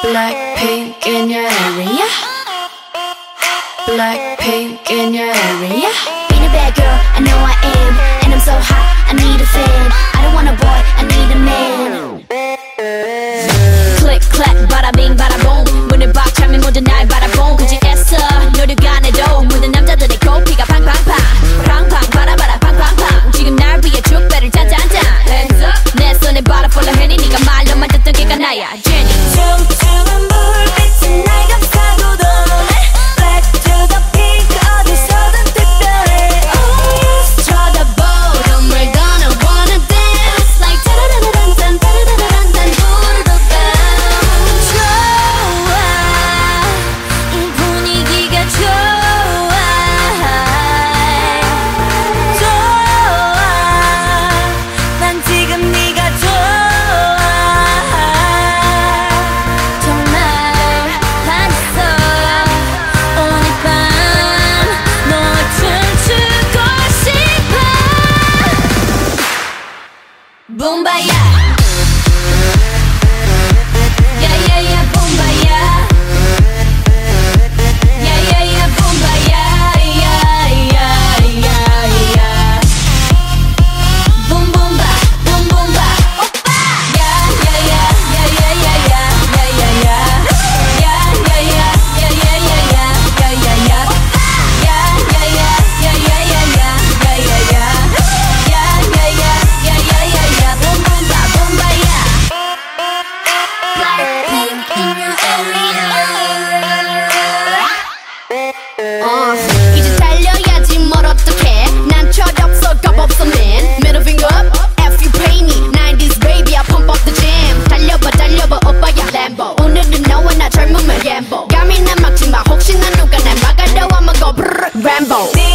Blackpink in your area. Blackpink in your area. Being a bad girl, I know I am. And I'm so hot, I need a fan. I don't want a boy, I need a man. Click, clack, bada bing, bada boom. 문을 박차면 모두 날 바라본 굳이 애써 노력 안 해도 모든 남자들의 코피가 팡팡팡 팡팡 바라바라 팡팡팡 지금 날 위해 축배를 짠짠짠 Hands up 내 손에 바라 follow 해니 네가 말로만 듣던 걔가 나야 Jenny 퉁퉁한 불빛은 날 감싸고 도네 Black to the pink 어디서든 특별해 Oh yes 쳐다보 And we're gonna wanna dance Like 따라라란딴 따라라란딴 부르도 bounce 좋아 이 분위기가 좋아 좋아 난 지금 네가 좋아 정말 반했어 오늘 밤 너와 춤추고 싶어 붐바야 Yeah yeah yeah 붐바야 Yeah yeah yeah 붐바야 Yeah yeah yeah yeah Boom boom ba boom boom ba 오빠 Yeah yeah yeah yeah yeah yeah yeah yeah yeah Yeah yeah yeah yeah yeah yeah yeah yeah yeah yeah Yeah yeah yeah yeah yeah yeah yeah yeah yeah yeah Yeah yeah yeah yeah yeah yeah yeah Boom boom ba boom ba yeah Blackpink in your area 이제 달려야지 뭘 어떡해 난 철없어 겁없어 man Middle finger up F you pay me 90s baby I pump up the jam 달려봐 달려봐 오빠야 Lambo 오늘은 너와 나 젊음을 gamble 감히 난 막지마 혹시나 누가 날 막으려 하면 go brrr Rambo